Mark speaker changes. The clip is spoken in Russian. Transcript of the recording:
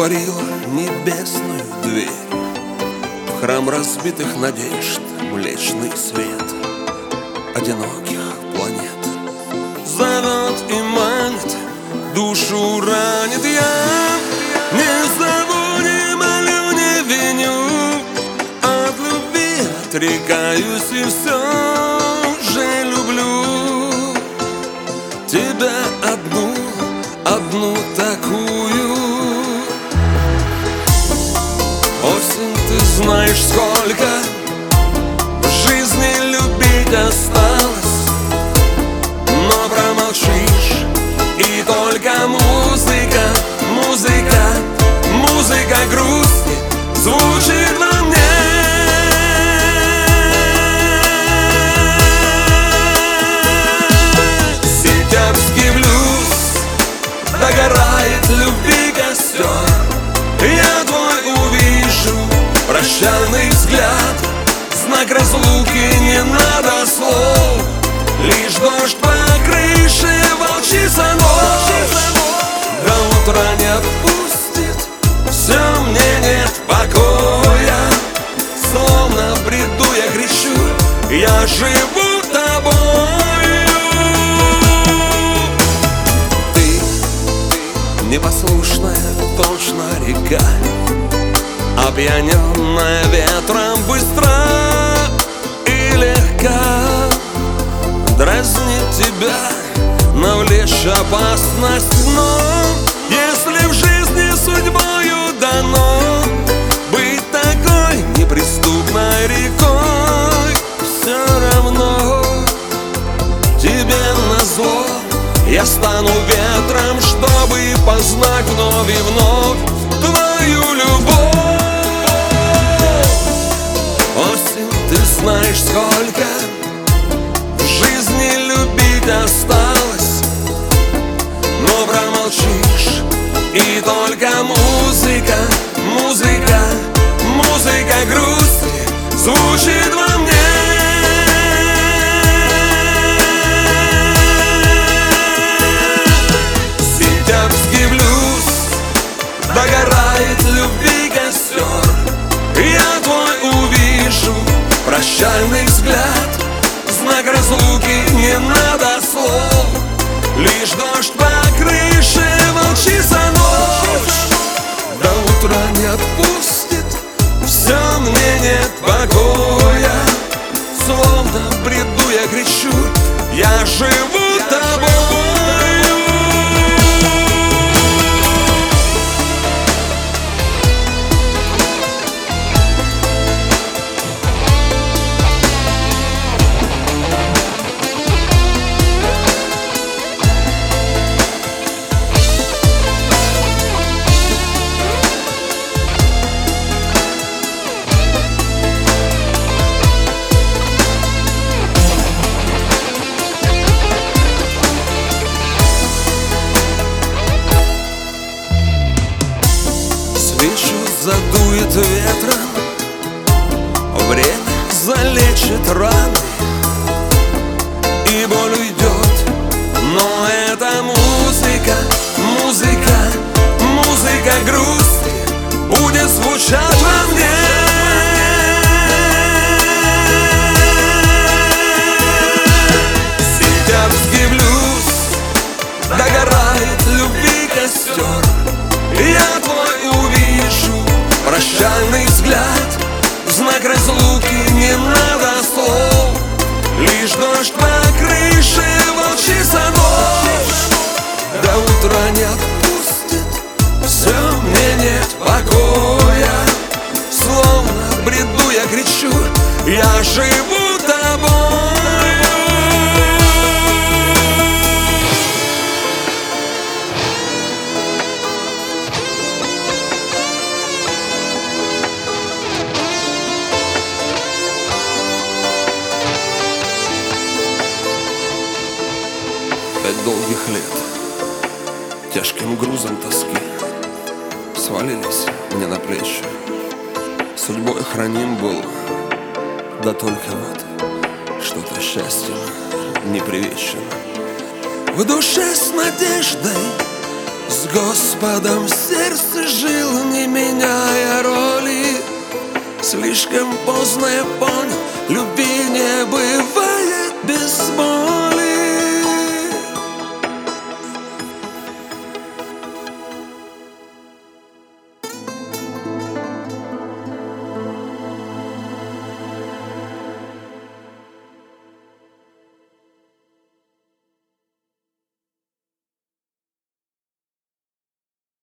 Speaker 1: отворила небесную дверь в храм разбитых надежд, млечный свет одиноких планет. Зовет и манит, душу ранит. Я не зову, не молю, не виню, от любви отрекаюсь и все же люблю тебя одну, одну такую. Осень, ты знаешь, сколько в жизни любить осталось, но промолчишь, и только музыка, музыка, музыка грусти звучит во мне. Сентябрьский блюз, догорает любви костер. Я твой увижу прощальный взгляд, знак разлуки, не надо слов, лишь дождь по крыше, волчица ночь. До утра не отпустит, все, мне нет покоя. Словно в бреду я кричу, я живу тобою. Ты непослушная, точно река, опьяненная ветром, быстра и легка. Дразнить тебя, навлечь опасность, но если в жизни судьбою дано быть такой неприступной рекой, все равно тебе назло я стану ветром, чтобы познать вновь и вновь твою любовь. Осень, ты знаешь, сколько в жизни любить осталось, но промолчишь, и только музыка, музыка, музыка грусти звучит во мне. Сентябрьский блюз, догорает любви костер. Я твой увижу прощальный взгляд, знак разлуки, не надо слов, лишь дождь по крыше, волчица ночь. До утра не отпустит, все, мне нет покоя. Словно в бреду я кричу, я живу тобою. Свечу задует ветром, время залечит раны, и боль уйдет, но это музыка, музыка, музыка грусти будет звучать во мне. Сентябрьский блюз, догорает любви костер. Я твой увижу прощальный взгляд, знак разлуки, не надо слов, лишь дождь по крыше, волчица ночь. До утра не отпустит, все, мне нет покоя. Словно в бреду я кричу, я живу тобою. Пять долгих лет тяжким грузом тоски свалились мне на плечи. Судьбой храним был, да только вот что-то счастьем не привечен. В душе с надеждой С Господом в сердце жил, не меняя роли. Слишком поздно я понял, любви не бывает без боли.